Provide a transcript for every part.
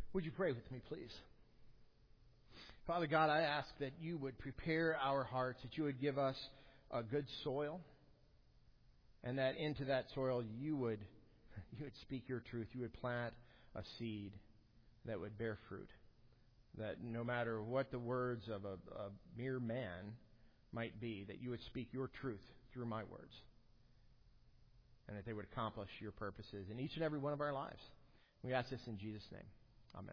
Would you pray with me, please? Father God, I ask that you would prepare our hearts, that you would give us a good soil, and that into that soil you would speak your truth. You would plant a seed that would bear fruit. That no matter what the words of a mere man might be, that you would speak your truth through my words, and that they would accomplish your purposes in each and every one of our lives. We ask this in Jesus' name. Amen.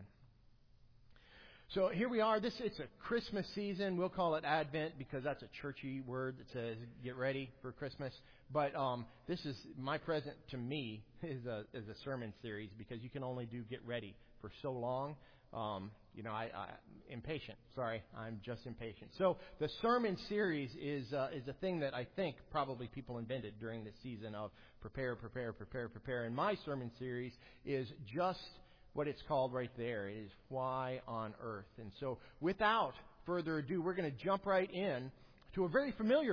So here we are. It's a Christmas season. We'll call it Advent because that's a churchy word that says get ready for Christmas. But this is my present to me is a sermon series because you can only do get ready for so long. I'm impatient. Sorry, I'm just impatient. So the sermon series is a thing that I think probably people invented during this season of prepare. And my sermon series is just what it's called right there. It is Why on Earth. And so without further ado, we're going to jump right in to a very familiar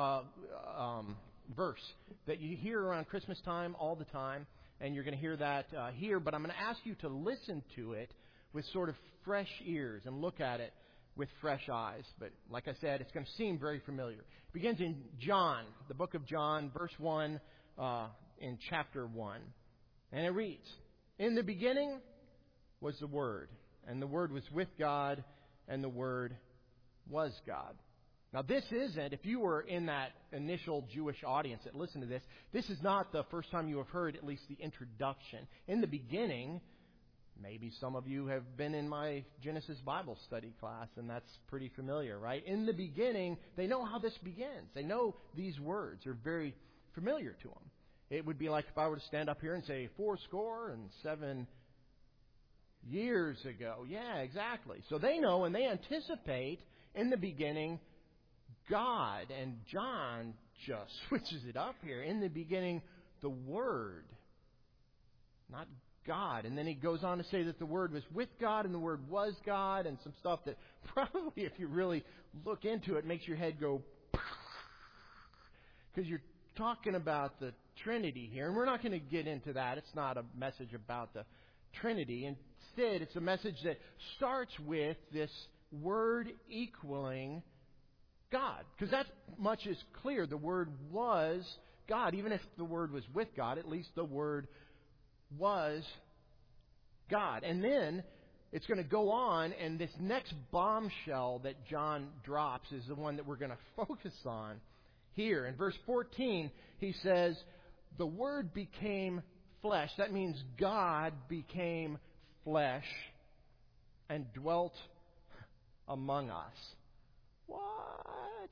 verse that you hear around Christmas time all the time. And you're going to hear that here. But I'm going to ask you to listen to it with sort of fresh ears and look at it with fresh eyes. But like I said, it's going to seem very familiar. It begins in John, the book of John, verse 1, in chapter 1. And it reads, "In the beginning was the Word, and the Word was with God, and the Word was God." Now this isn't, if you were in that initial Jewish audience that listened to this, this is not the first time you have heard at least the introduction. In the beginning, maybe some of you have been in my Genesis Bible study class, and that's pretty familiar, right? In the beginning, they know how this begins. They know these words are very familiar to them. It would be like if I were to stand up here and say 77 years ago. Yeah, exactly. So they know and they anticipate in the beginning God. And John just switches it up here. In the beginning, the Word, not God. And then he goes on to say that the Word was with God and the Word was God, and some stuff that probably, if you really look into it, makes your head go because you're talking about the Trinity here. And we're not going to get into that. It's not a message about the Trinity. Instead, it's a message that starts with this Word equaling God. Because that much is clear. The Word was God. Even if the Word was with God, at least the Word was God. And then it's going to go on, and this next bombshell that John drops is the one that we're going to focus on here. In verse 14, he says, "The Word became flesh." That means God became flesh and dwelt among us. What?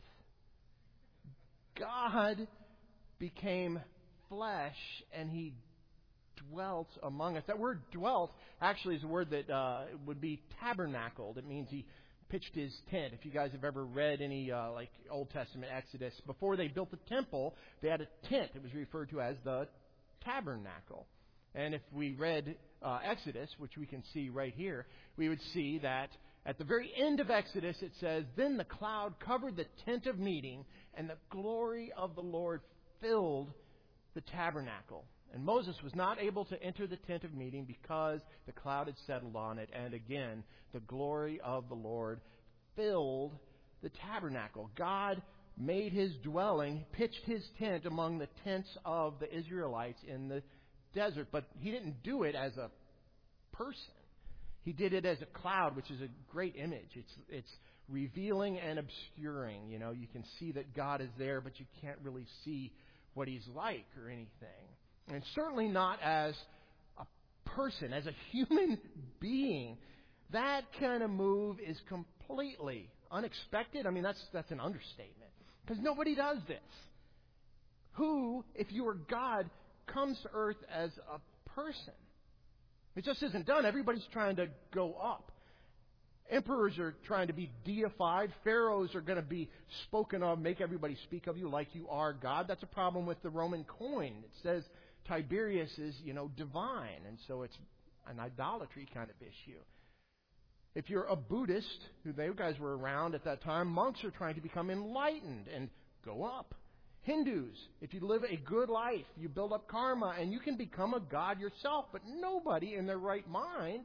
God became flesh and He dwelt among us. That word dwelt actually is a word that would be tabernacled. It means He pitched His tent. If you guys have ever read any like Old Testament Exodus, before they built the temple, they had a tent. It was referred to as the tabernacle. And if we read Exodus, which we can see right here, we would see that at the very end of Exodus it says, "Then the cloud covered the tent of meeting, and the glory of the Lord filled the tabernacle. And Moses was not able to enter the tent of meeting because the cloud had settled on it. And again, the glory of the Lord filled the tabernacle." God made His dwelling, pitched His tent among the tents of the Israelites in the desert. But He didn't do it as a person. He did it as a cloud, which is a great image. It's revealing and obscuring. You know, you can see that God is there, but you can't really see what He's like or anything. And certainly not as a person, as a human being. That kind of move is completely unexpected. I mean, that's an understatement. Because nobody does this. Who, if you were God, comes to earth as a person? It just isn't done. Everybody's trying to go up. Emperors are trying to be deified. Pharaohs are going to be spoken of, make everybody speak of you like you are God. That's a problem with the Roman coin. It says Tiberius is, divine. And so it's an idolatry kind of issue. If you're a Buddhist, who they guys were around at that time, monks are trying to become enlightened and go up. Hindus, if you live a good life, you build up karma and you can become a god yourself. But nobody in their right mind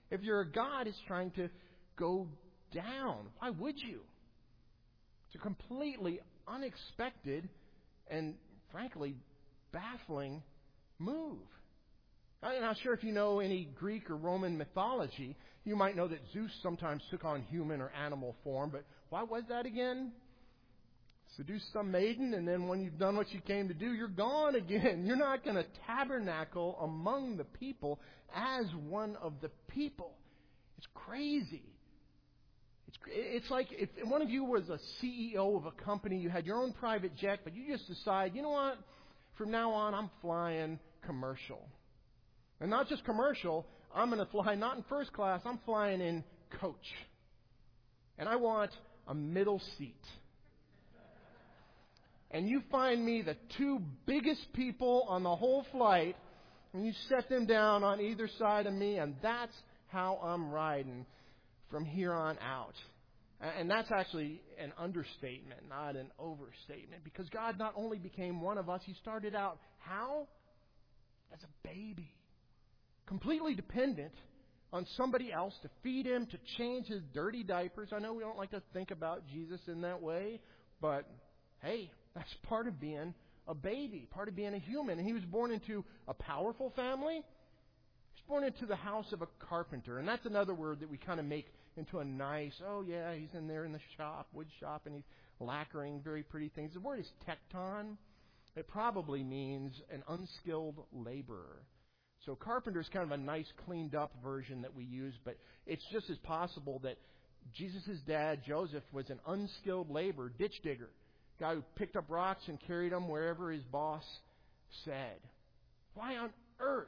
If you're a God, it's trying to go down. Why would you? It's a completely unexpected and, frankly, baffling move. I'm not sure if you know any Greek or Roman mythology. You might know that Zeus sometimes took on human or animal form, but why was that again? Seduce some maiden, and then when you've done what you came to do, you're gone again. You're not going to tabernacle among the people as one of the people. It's crazy. It's like if one of you was a CEO of a company, you had your own private jet, but you just decide, you know what, from now on I'm flying commercial. And not just commercial, I'm going to fly not in first class, I'm flying in coach. And I want a middle seat. And you find me the two biggest people on the whole flight, and you set them down on either side of me, and that's how I'm riding from here on out. And that's actually an understatement, not an overstatement, because God not only became one of us, He started out how? As a baby. Completely dependent on somebody else to feed Him, to change His dirty diapers. I know we don't like to think about Jesus in that way, but hey, that's part of being a baby, part of being a human. And He was born into a powerful family. He was born into the house of a carpenter. And that's another word that we kind of make into a nice, oh yeah, he's in there in the shop, wood shop, and he's lacquering very pretty things. The word is tekton. It probably means an unskilled laborer. So carpenter is kind of a nice cleaned up version that we use, but it's just as possible that Jesus' dad, Joseph, was an unskilled laborer, ditch digger. Guy who picked up rocks and carried them wherever his boss said. Why on earth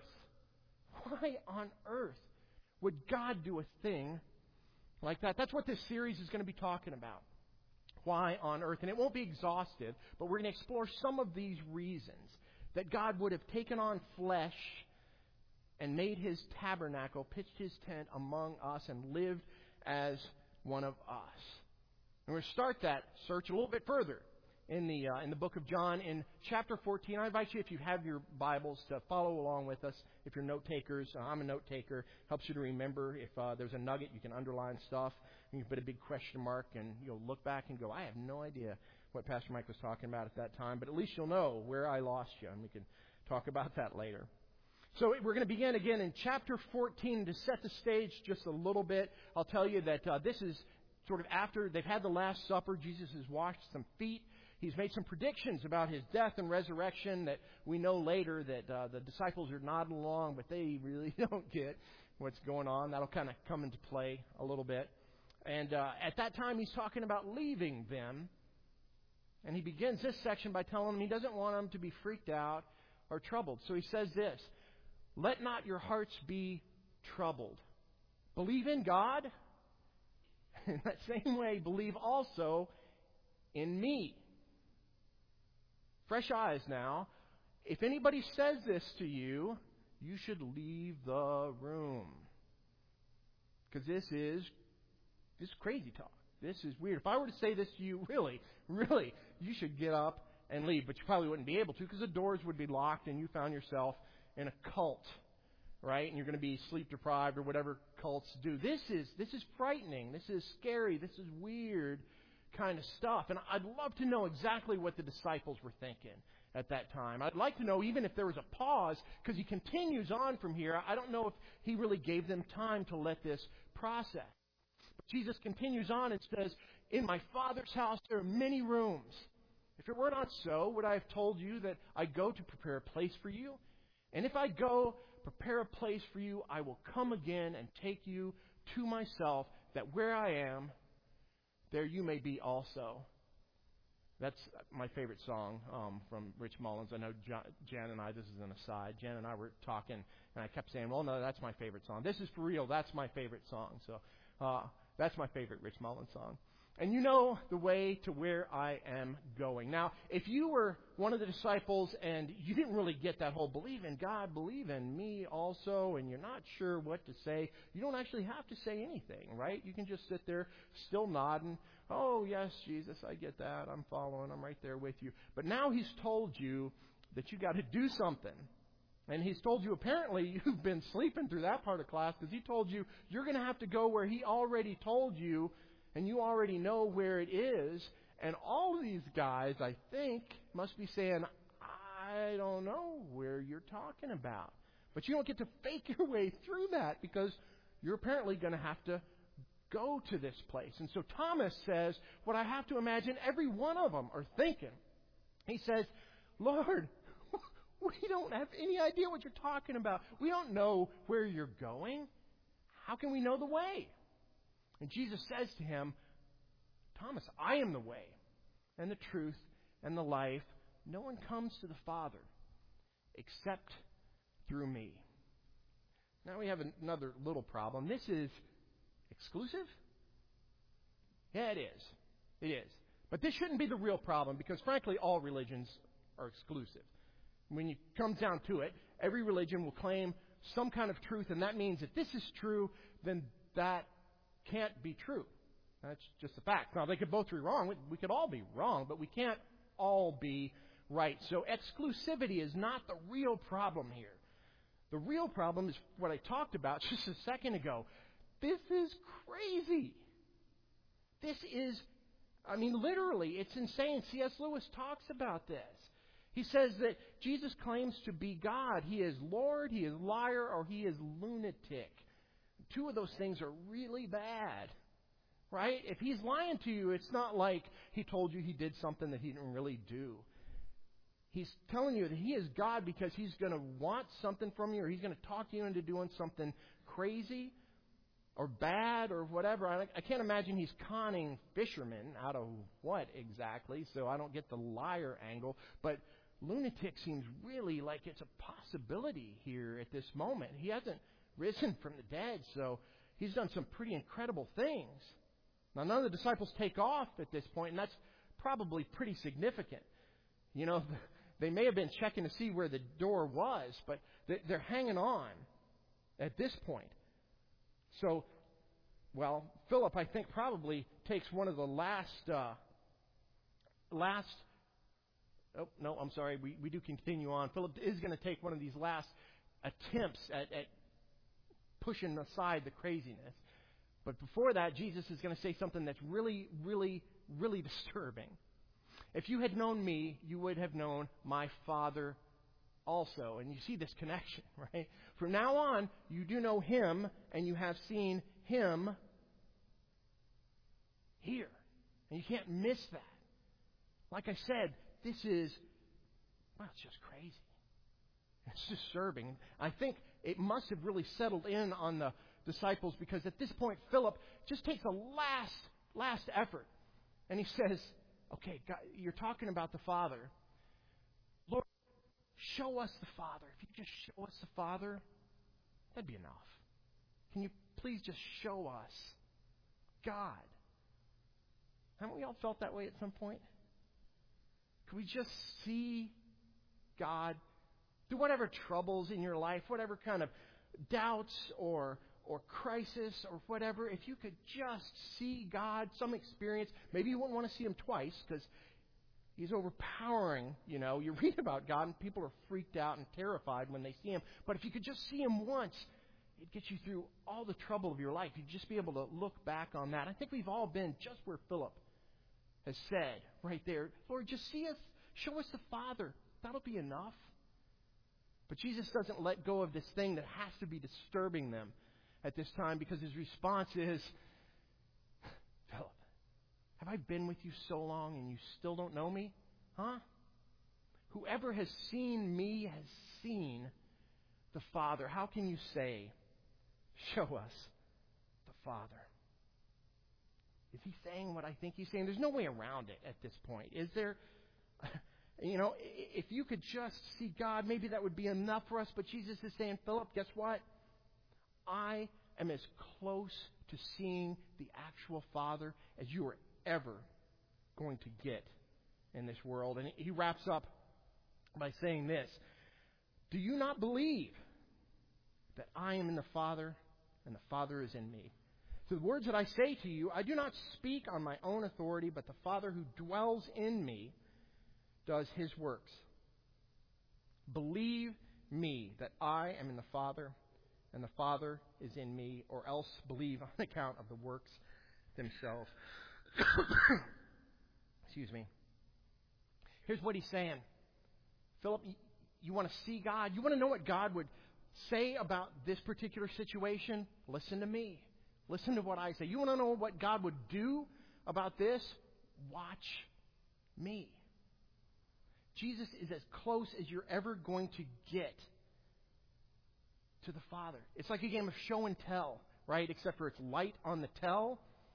would God do a thing like that? That's what this series is going to be talking about. Why on earth? And it won't be exhaustive, but we're going to explore some of these reasons that God would have taken on flesh and made His tabernacle, pitched His tent among us, and lived as one of us. And we're going to start that search a little bit further in the book of John in chapter 14. I invite you, if you have your Bibles, to follow along with us. If you're note takers, I'm a note taker. Helps you to remember. If there's a nugget, you can underline stuff. You can put a big question mark, and you'll look back and go, I have no idea what Pastor Mike was talking about at that time. But at least you'll know where I lost you, and we can talk about that later. So we're going to begin again in chapter 14. To set the stage just a little bit, I'll tell you that this is sort of after they've had the Last Supper. Jesus has washed some feet. He's made some predictions about His death and resurrection that we know later that the disciples are nodding along, but they really don't get what's going on. That'll kind of come into play a little bit. And at that time, He's talking about leaving them. And He begins this section by telling them He doesn't want them to be freaked out or troubled. So He says this, let not your hearts be troubled. Believe in God. In that same way, believe also in me. Fresh eyes now. If anybody says this to you, you should leave the room. Because this is crazy talk. This is weird. If I were to say this to you, really, you should get up and leave. But you probably wouldn't be able to because the doors would be locked and you found yourself in a cult, right? And you're going to be sleep deprived or whatever cults do. This is frightening. This is scary. This is weird kind of stuff. And I'd love to know exactly what the disciples were thinking at that time. I'd like to know even if there was a pause, because He continues on from here. I don't know if He really gave them time to let this process. But Jesus continues on and says, in my Father's house there are many rooms. If it were not so, would I have told you that I go to prepare a place for you? And if I go prepare a place for you, I will come again and take you to myself, that where I am, there you may be also. That's my favorite song from Rich Mullins. I know Jan and I, this is an aside, Jan and I were talking, and I kept saying, well, no, that's my favorite song. This is for real. That's my favorite song. So that's my favorite Rich Mullins song. And you know the way to where I am going. Now, if you were one of the disciples and you didn't really get that whole believe in God, believe in me also, and you're not sure what to say, you don't actually have to say anything, right? You can just sit there still nodding. Oh, yes, Jesus, I get that. I'm following. I'm right there with you. But now He's told you that you got to do something. And he's told you, apparently, you've been sleeping through that part of class because he told you you're going to have to go where he already told you, and you already know where it is. And all of these guys, I think, must be saying, I don't know where you're talking about. But you don't get to fake your way through that because you're apparently going to have to go to this place. And so Thomas says what I have to imagine every one of them are thinking. He says, Lord, we don't have any idea what you're talking about. We don't know where you're going. How can we know the way? And Jesus says to him, Thomas, I am the way and the truth and the life. No one comes to the Father except through me. Now we have another little problem. This is exclusive? Yeah, it is. It is. But this shouldn't be the real problem because, frankly, all religions are exclusive. When it comes down to it, every religion will claim some kind of truth, and that means if this is true, then that can't be true. That's just a fact. Now, they could both be wrong. We could all be wrong, but we can't all be right. So exclusivity is not the real problem here. The real problem is what I talked about just a second ago. This is crazy. This is, literally, it's insane. C.S. Lewis talks about this. He says that Jesus claims to be God. He is Lord, he is liar, or he is lunatic. Two of those things are really bad. Right? If he's lying to you, it's not like he told you he did something that he didn't really do. He's telling you that he is God because he's going to want something from you, or he's going to talk you into doing something crazy or bad or whatever. I can't imagine he's conning fishermen out of what exactly, so I don't get the liar angle. But lunatic seems really like it's a possibility here at this moment. He hasn't risen from the dead, so he's done some pretty incredible things. Now, none of the disciples take off at this point, and that's probably pretty significant. You know, they may have been checking to see where the door was, but they're hanging on at this point. So, Philip, I think, probably takes one of the we do continue on. Philip is going to take one of these last attempts at pushing aside the craziness. But before that, Jesus is going to say something that's really, really, really disturbing. If you had known me, you would have known my Father also. And you see this connection, right? From now on, you do know him, and you have seen him here. And you can't miss that. Like I said, this is, it's just crazy. It's disturbing. I think it must have really settled in on the disciples because at this point, Philip just takes a last effort. And he says, okay, God, you're talking about the Father. Lord, show us the Father. If you could just show us the Father, that'd be enough. Can you please just show us God? Haven't we all felt that way at some point? Can we just see God through whatever troubles in your life, whatever kind of doubts or crisis or whatever? If you could just see God, some experience, maybe you wouldn't want to see him twice because he's overpowering. You know, you read about God and people are freaked out and terrified when they see him. But if you could just see him once, it'd get you through all the trouble of your life. You'd just be able to look back on that. I think we've all been just where Philip has said right there. Lord, just see us, show us the Father. That'll be enough. But Jesus doesn't let go of this thing that has to be disturbing them at this time because his response is, Philip, have I been with you so long and you still don't know me? Huh? Whoever has seen me has seen the Father. How can you say, show us the Father? Is he saying what I think he's saying? There's no way around it at this point, is there? You know, if you could just see God, maybe that would be enough for us. But Jesus is saying, Philip, guess what? I am as close to seeing the actual Father as you are ever going to get in this world. And he wraps up by saying this: do you not believe that I am in the Father and the Father is in me? So the words that I say to you, I do not speak on my own authority, but the Father who dwells in me does his works. Believe me that I am in the Father, and the Father is in me, or else believe on account of the works themselves. Excuse me. Here's what he's saying. Philip, you want to see God? You want to know what God would say about this particular situation? Listen to me. Listen to what I say. You want to know what God would do about this? Watch me. Jesus is as close as you're ever going to get to the Father. It's like a game of show and tell, right? Except for it's light on the tell.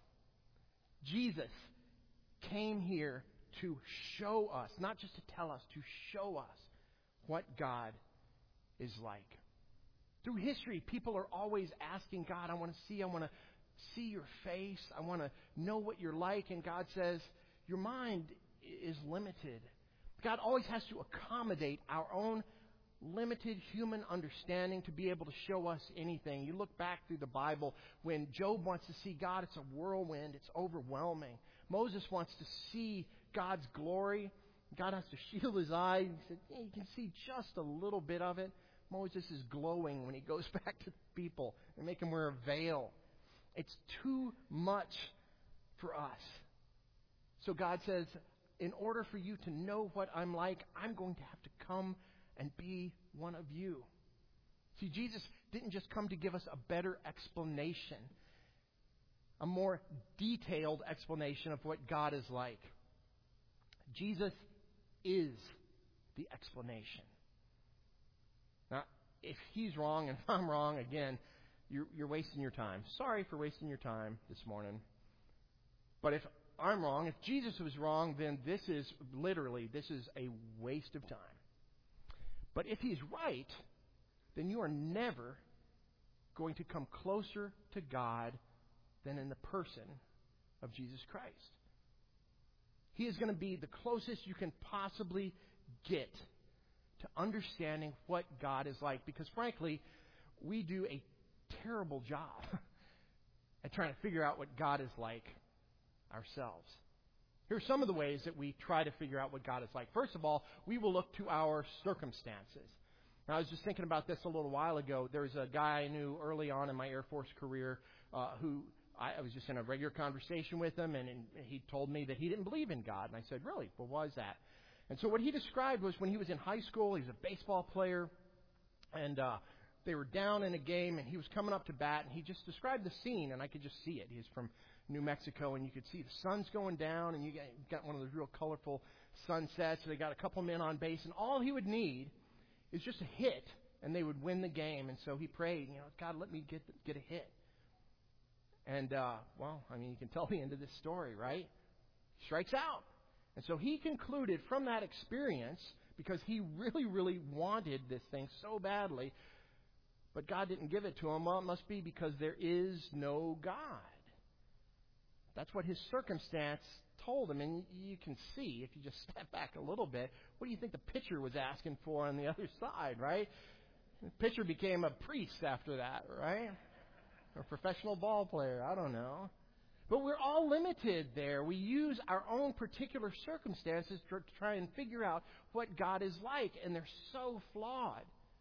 Jesus came here to show us, not just to tell us, to show us what God is like. Through history, people are always asking God, I want to see your face. I want to know what you're like. And God says, your mind is limited. God always has to accommodate our own limited human understanding to be able to show us anything. You look back through the Bible, when Job wants to see God, it's a whirlwind. It's overwhelming. Moses wants to see God's glory. God has to shield his eyes. He said, you can see just a little bit of it. Moses is glowing when he goes back to the people and make him wear a veil. It's too much for us. So God says, in order for you to know what I'm like, I'm going to have to come and be one of you. See, Jesus didn't just come to give us a better explanation, a more detailed explanation of what God is like. Jesus is the explanation. Now, if he's wrong and I'm wrong, again, you're wasting your time. Sorry for wasting your time this morning. But if I'm wrong, if Jesus was wrong, then this is a waste of time. But if he's right, then you are never going to come closer to God than in the person of Jesus Christ. He is going to be the closest you can possibly get to understanding what God is like. Because frankly, we do a terrible job at trying to figure out what God is like ourselves. Here are some of the ways that we try to figure out what God is like. First of all, we will look to our circumstances. Now, I was just thinking about this a little while ago. There was a guy I knew early on in my Air Force career who I was just in a regular conversation with him, and he told me that he didn't believe in God. And I said, really? Well, why is that? And so what he described was when he was in high school, he was a baseball player, and they were down in a game, and he was coming up to bat, and he just described the scene, and I could just see it. He's from New Mexico, and you could see the sun's going down, and you got one of those real colorful sunsets. So they got a couple men on base, and all he would need is just a hit, and they would win the game. And so he prayed, God, let me get a hit. And, you can tell the end of this story, right? He strikes out. And so he concluded from that experience, because he really, really wanted this thing so badly, but God didn't give it to him. Well, it must be because there is no God. That's what his circumstance told him. And you can see, if you just step back a little bit, what do you think the pitcher was asking for on the other side, right? The pitcher became a priest after that, right? Or a professional ball player, I don't know. But we're all limited there. We use our own particular circumstances to try and figure out what God is like, and they're so flawed.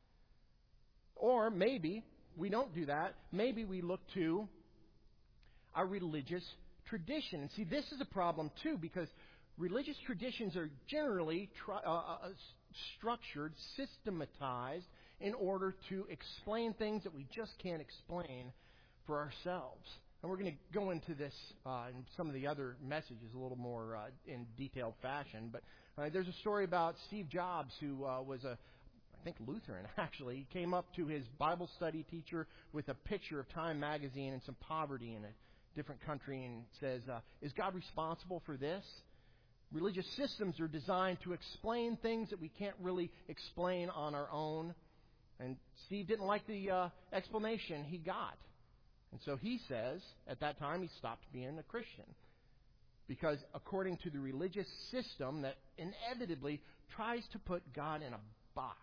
Or maybe we don't do that. Maybe we look to our religious tradition. And see, this is a problem too, because religious traditions are generally structured, systematized in order to explain things that we just can't explain for ourselves. And we're going to go into this in some of the other messages a little more in detailed fashion. But there's a story about Steve Jobs, who was I think Lutheran, actually. He came up to his Bible study teacher with a picture of Time magazine and some poverty in a different country and says, is God responsible for this? Religious systems are designed to explain things that we can't really explain on our own. And Steve didn't like the explanation he got. And so he says, at that time, he stopped being a Christian. Because according to the religious system that inevitably tries to put God in a box,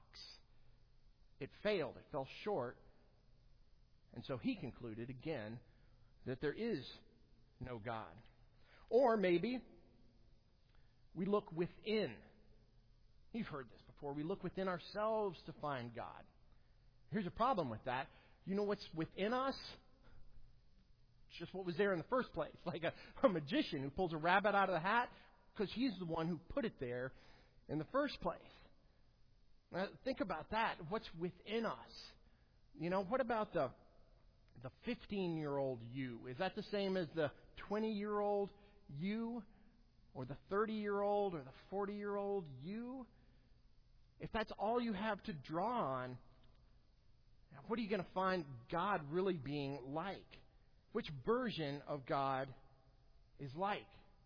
it failed. It fell short. And so he concluded, again, that there is no God. Or maybe we look within. You've heard this before. We look within ourselves to find God. Here's a problem with that. You know what's within us? It's just what was there in the first place. Like a magician who pulls a rabbit out of the hat because he's the one who put it there in the first place. Now, think about that. What's within us? What about the 15-year-old you? Is that the same as the 20-year-old you? Or the 30-year-old or the 40-year-old you? If that's all you have to draw on, what are you going to find God really being like? Which version of God is like?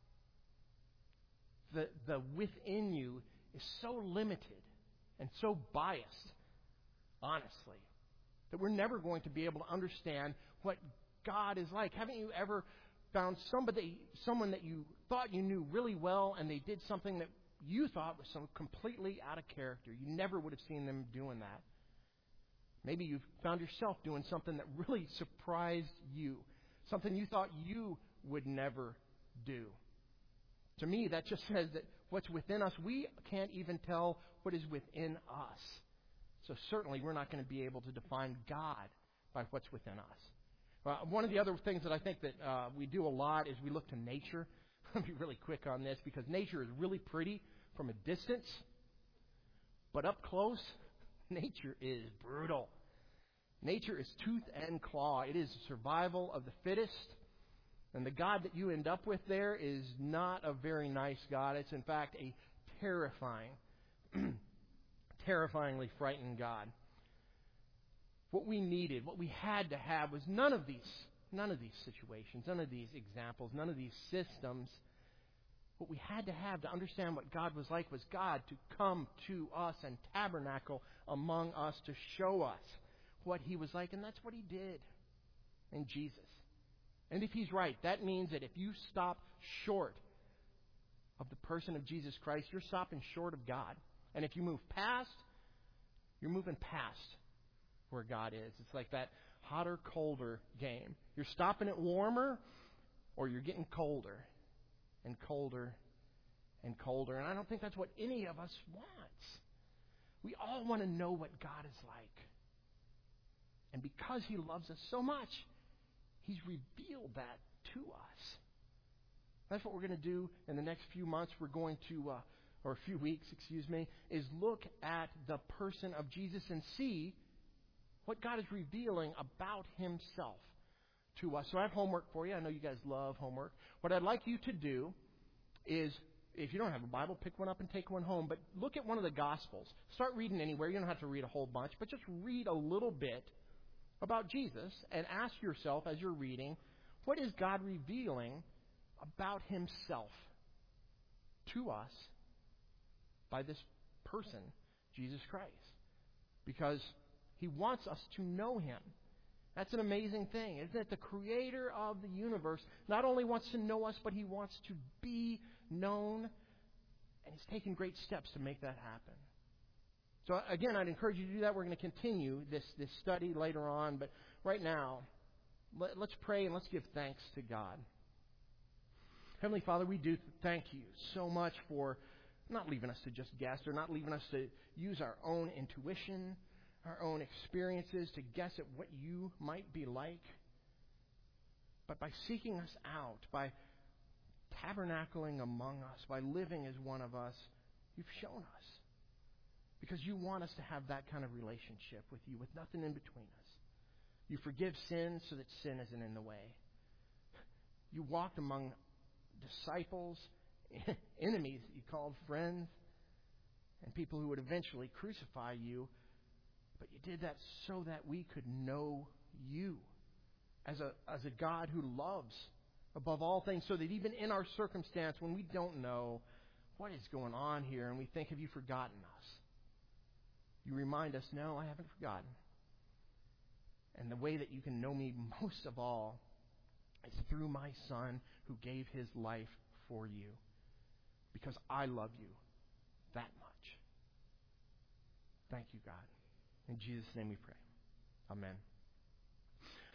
The within you is so limited and so biased, honestly, that we're never going to be able to understand what God is like. Haven't you ever found someone that you thought you knew really well, and they did something that you thought was so completely out of character? You never would have seen them doing that. Maybe you've found yourself doing something that really surprised you, something you thought you would never do. To me, that just says that what's within us, we can't even tell what is within us. So certainly we're not going to be able to define God by what's within us. One of the other things that I think that we do a lot is we look to nature. I'll be really quick on this because nature is really pretty from a distance. But up close, nature is brutal. Nature is tooth and claw. It is survival of the fittest. And the God that you end up with there is not a very nice God. It's in fact a terrifyingly frightened God. What we needed, what we had to have was none of these situations, none of these examples, none of these systems. What we had to have to understand what God was like was God to come to us and tabernacle among us to show us what He was like. And that's what He did in Jesus. And if He's right, that means that if you stop short of the person of Jesus Christ, you're stopping short of God. And if you move past, you're moving past where God is. It's like that hotter, colder game. You're stopping it warmer, or you're getting colder and colder and colder. And I don't think that's what any of us wants. We all want to know what God is like. And because He loves us so much, He's revealed that to us. That's what we're going to do in the next few months. We're going to, or a few weeks, is look at the person of Jesus and see what God is revealing about Himself to us. So I have homework for you. I know you guys love homework. What I'd like you to do is, if you don't have a Bible, pick one up and take one home. But look at one of the Gospels. Start reading anywhere. You don't have to read a whole bunch, but just read a little bit about Jesus and ask yourself as you're reading, what is God revealing about Himself to us by this person, Jesus Christ? Because He wants us to know Him. That's an amazing thing, isn't it? The Creator of the universe not only wants to know us, but He wants to be known, and He's taken great steps to make that happen. So again, I'd encourage you to do that. We're going to continue this study later on, but right now, let's pray and let's give thanks to God. Heavenly Father, we do thank You so much for not leaving us to just guess, or not leaving us to use our own intuition, our own experiences to guess at what You might be like. But by seeking us out, by tabernacling among us, by living as one of us, You've shown us. Because You want us to have that kind of relationship with You, with nothing in between us. You forgive sin so that sin isn't in the way. You walked among disciples, enemies that You called friends, and people who would eventually crucify You. But You did that so that we could know You as a God who loves above all things, so that even in our circumstance, when we don't know what is going on here and we think, have You forgotten us? You remind us, no, I haven't forgotten. And the way that You can know Me most of all is through My Son who gave His life for You. Because I love You that much. Thank You, God. In Jesus' name we pray. Amen.